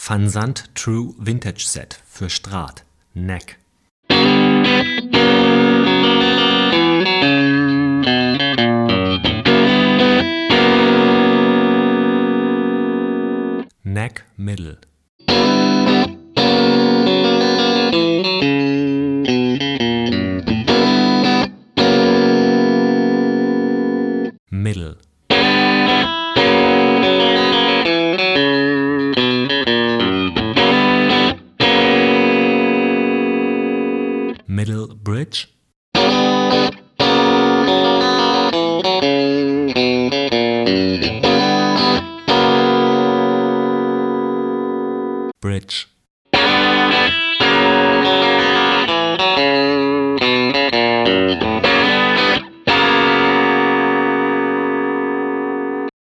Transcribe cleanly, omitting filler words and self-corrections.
Van Sant True Vintage Set für Straat, Neck. Neck Middle. Middle. Middle bridge. Bridge.